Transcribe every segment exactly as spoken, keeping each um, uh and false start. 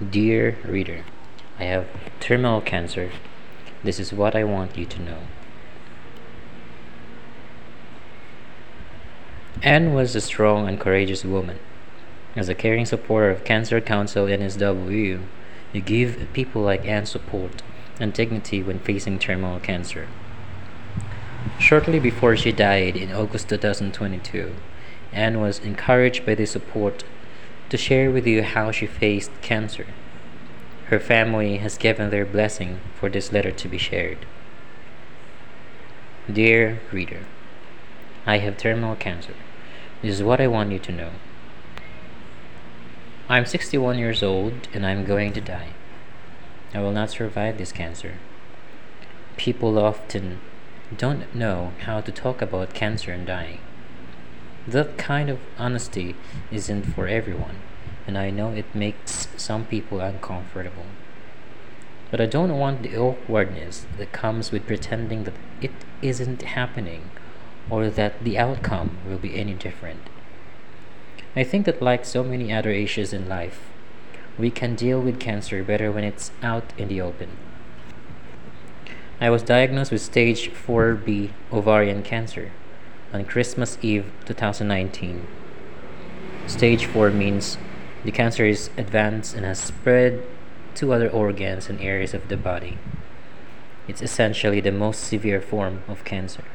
Dear reader, I have terminal cancer. This is what I want you to know. Anne was a strong and courageous woman. As a caring supporter of Cancer Council N S W, you give people like Anne support and dignity when facing terminal cancer. Shortly before she died in August twenty twenty-two, Anne was encouraged by this support to share with you how she faced cancer. Her family has given their blessing for this letter to be shared. Dear reader, I have terminal cancer. This is what I want you to know. I'm sixty-one years old and I'm going to die. I will not survive this cancer. People often don't know how to talk about cancer and dying. That kind of honesty isn't for everyone, and I know it makes some people uncomfortable. But I don't want the awkwardness that comes with pretending that it isn't happening or that the outcome will be any different. I think that, like so many other issues in life, we can deal with cancer better when it's out in the open. I was diagnosed with stage four B ovarian cancer on Christmas Eve twenty nineteen. Stage four means the cancer is advanced and has spread to other organs and areas of the body. It's essentially the most severe form of cancer.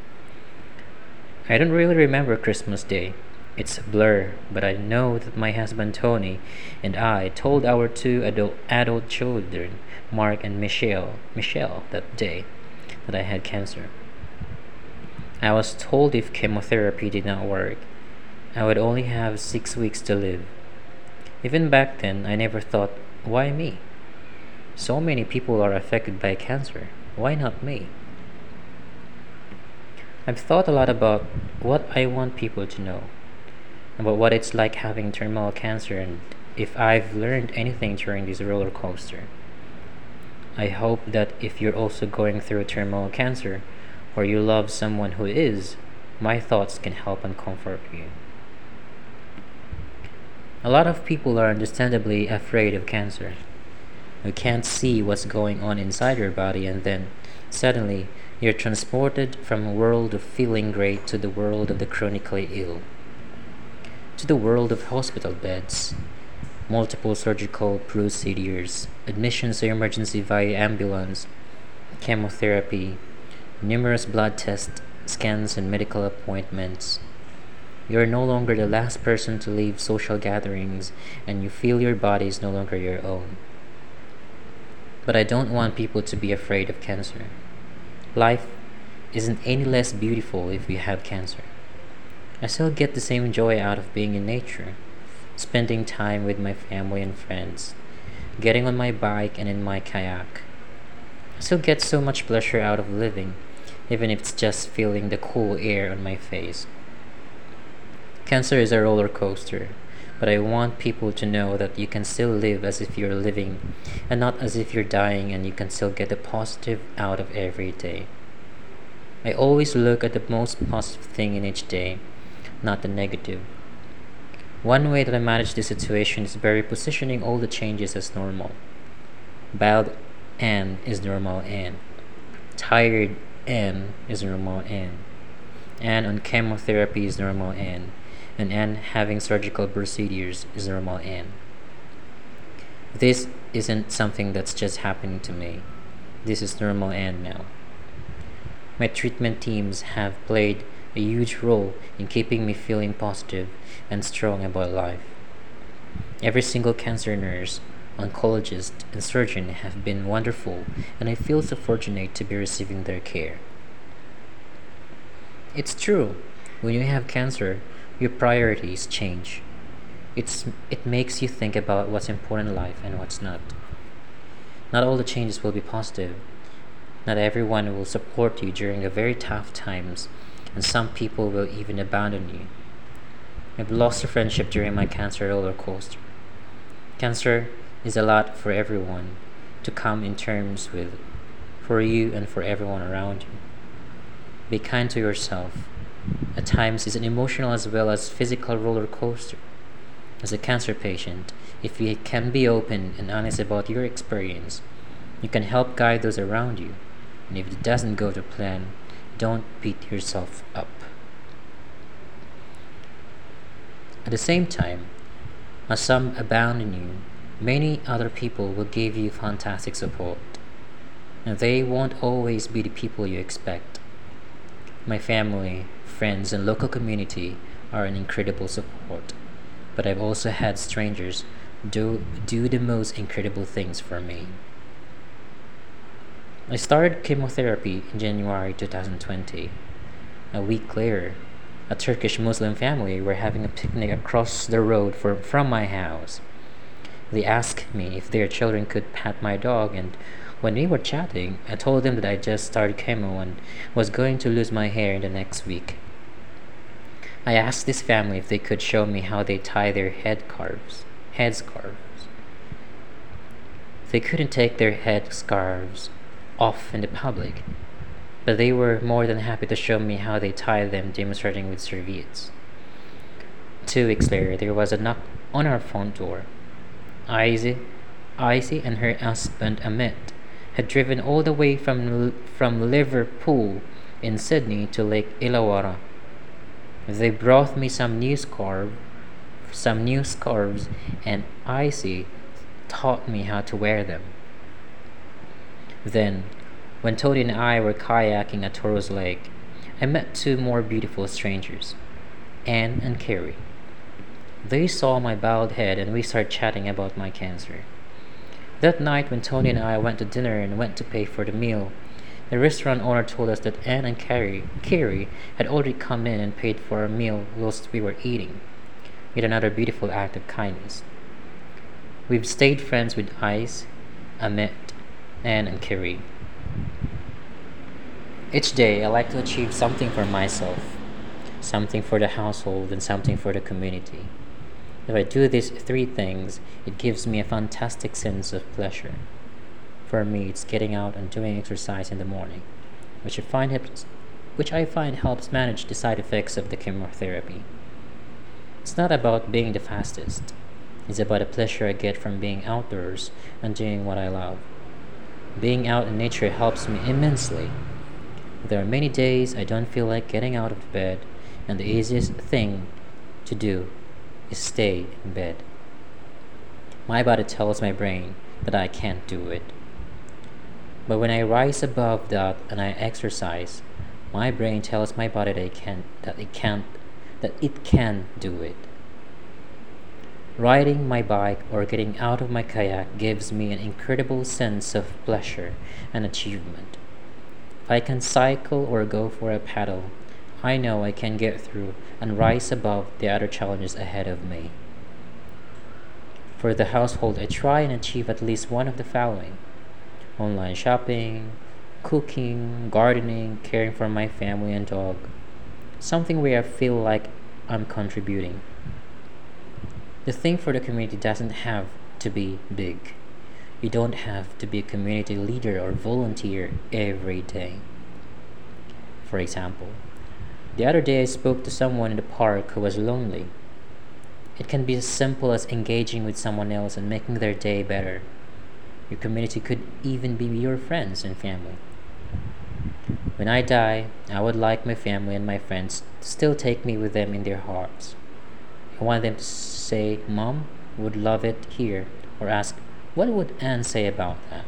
I don't really remember Christmas Day. It's a blur, but I know that my husband Tony and I told our two adult, adult children, Mark and Michelle, Michelle, that day that I had cancer. I was told if chemotherapy did not work, I would only have six weeks to live. Even back then, I never thought, why me? So many people are affected by cancer. Why not me? I've thought a lot about what I want people to know, about what it's like having terminal cancer, and if I've learned anything during this roller coaster. I hope that if you're also going through terminal cancer, or you love someone who is, my thoughts can help and comfort you. A lot of people are understandably afraid of cancer. You can't see what's going on inside your body, and then suddenly you're transported from a world of feeling great to the world of the chronically ill, to the world of hospital beds, multiple surgical procedures, admissions to emergency via ambulance, chemotherapy, numerous blood tests, scans, and medical appointments. You are no longer the last person to leave social gatherings, and you feel your body is no longer your own. But I don't want people to be afraid of cancer. Life isn't any less beautiful if you have cancer. I still get the same joy out of being in nature, spending time with my family and friends, getting on my bike and in my kayak. I still get so much pleasure out of living, even if it's just feeling the cool air on my face. Cancer is a roller coaster, but I want people to know that you can still live as if you're living and not as if you're dying, and you can still get the positive out of every day. I always look at the most positive thing in each day, not the negative. One way that I manage this situation is by repositioning all the changes as normal. Bald Anne is normal Anne. Tired Anne is normal Anne. Anne on chemotherapy is normal Anne. And Anne having surgical procedures is normal Anne. This isn't something that's just happening to me. This is normal Anne now. My treatment teams have played a huge role in keeping me feeling positive and strong about life. Every single cancer nurse, oncologist, and surgeon have been wonderful, and I feel so fortunate to be receiving their care. It's true, when you have cancer, your priorities change. It's, it makes you think about what's important in life and what's not. Not all the changes will be positive. Not everyone will support you during the very tough times, and some people will even abandon you. I've lost a friendship during my cancer roller coaster. Cancer is a lot for everyone to come in terms with, for you and for everyone around you. Be kind to yourself. At times, it's an emotional as well as physical roller coaster. As a cancer patient, if you can be open and honest about your experience, you can help guide those around you. And if it doesn't go to plan, don't beat yourself up. At the same time, as some abandon you, many other people will give you fantastic support. And they won't always be the people you expect. My family, friends, and local community are an incredible support, but I've also had strangers do, do the most incredible things for me. I started chemotherapy in January twenty twenty. A week later, a Turkish Muslim family were having a picnic across the road for, from my house. They asked me if their children could pat my dog, and when we were chatting, I told them that I just started chemo and was going to lose my hair in the next week. I asked this family if they could show me how they tie their head scarves. Head scarves. They couldn't take their head scarves off in the public, but they were more than happy to show me how they tie them, demonstrating with serviettes. Two weeks later, there was a knock on our front door. Izzy, Izzy and her husband Amit had driven all the way from from Liverpool in Sydney to Lake Illawarra. They brought me some new scarf, some new scarves, and Izzy taught me how to wear them. Then, when Tony and I were kayaking at Toros Lake, I met two more beautiful strangers, Anne and Carrie. They saw my bald head and we started chatting about my cancer. That night, when Tony and I went to dinner and went to pay for the meal, the restaurant owner told us that Anne and Carrie, Carrie had already come in and paid for our meal whilst we were eating, yet another beautiful act of kindness. We've stayed friends with Ice, Amit, Anne, and Carrie. Each day, I like to achieve something for myself, something for the household, and something for the community. If I do these three things, it gives me a fantastic sense of pleasure. For me, it's getting out and doing exercise in the morning, which I find helps, which I find helps manage the side effects of the chemotherapy. It's not about being the fastest. It's about the pleasure I get from being outdoors and doing what I love. Being out in nature helps me immensely. There are many days I don't feel like getting out of bed, and the easiest thing to do is stay in bed. My body tells my brain that I can't do it. But when I rise above that and I exercise, my brain tells my body that it can that it can't that it can do it. Riding my bike or getting out of my kayak gives me an incredible sense of pleasure and achievement. If I can cycle or go for a paddle, I know I can get through and rise above the other challenges ahead of me. For the household, I try and achieve at least one of the following: online shopping, cooking, gardening, caring for my family and dog. Something where I feel like I'm contributing. The thing for the community doesn't have to be big. You don't have to be a community leader or volunteer every day. For example, the other day I spoke to someone in the park who was lonely. It can be as simple as engaging with someone else and making their day better. Your community could even be your friends and family. When I die, I would like my family and my friends to still take me with them in their hearts. I want them to say, "Mom would love it here," or ask, "What would Anne say about that?"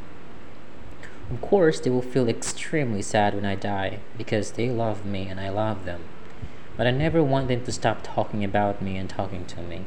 Of course, they will feel extremely sad when I die because they love me and I love them. But I never want them to stop talking about me and talking to me.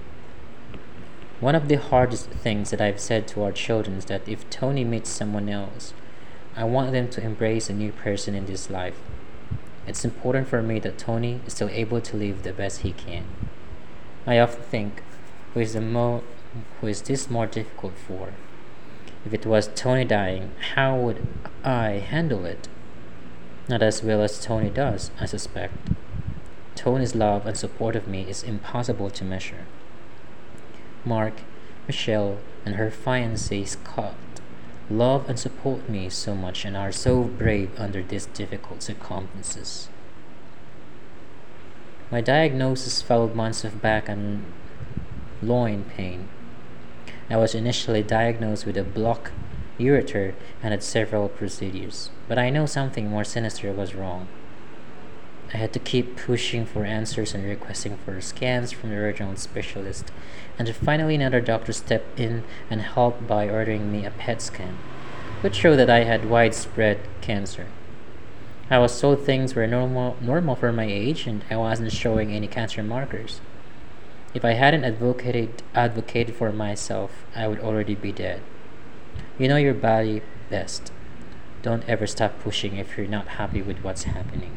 One of the hardest things that I've said to our children is that if Tony meets someone else, I want them to embrace a new person in this life. It's important for me that Tony is still able to live the best he can. I often think, who is the mo- who is this more difficult for? If it was Tony dying, how would I handle it? Not as well as Tony does, I suspect. Tony's love and support of me is impossible to measure. Mark, Michelle, and her fiancé Scott love and support me so much and are so brave under these difficult circumstances. My diagnosis followed months of back and loin pain. I was initially diagnosed with a blocked ureter and had several procedures, but I know something more sinister was wrong. I had to keep pushing for answers and requesting for scans from the regional specialist, and finally another doctor stepped in and helped by ordering me a P E T scan, which showed that I had widespread cancer. I was told things were normal, normal for my age, and I wasn't showing any cancer markers. If I hadn't advocated, advocated for myself, I would already be dead. You know your body best. Don't ever stop pushing if you're not happy with what's happening.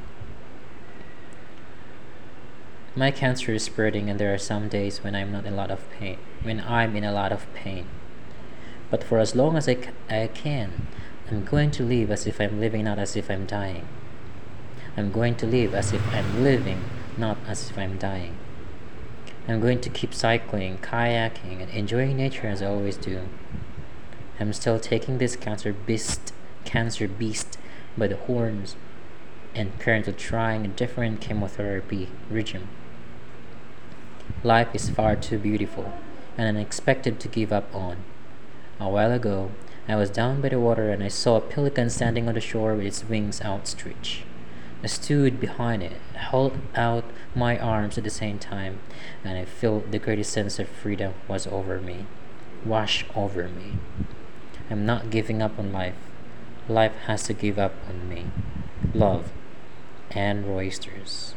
My cancer is spreading, and there are some days when I'm not in a lot of pain. When I'm in a lot of pain. But for as long as I, c- I can, I'm going to live as if I'm living, not as if I'm dying. I'm going to live as if I'm living, not as if I'm dying. I'm going to keep cycling, kayaking, and enjoying nature as I always do. I'm still taking this cancer beast, cancer beast by the horns, and currently trying a different chemotherapy regime. Life is far too beautiful and unexpected to give up on. A while ago, I was down by the water and I saw a pelican standing on the shore with its wings outstretched. I stood behind it, held out my arms at the same time, and I felt the greatest sense of freedom was over me, wash over me. I'm not giving up on life. Life has to give up on me. Love, Anne Roysters.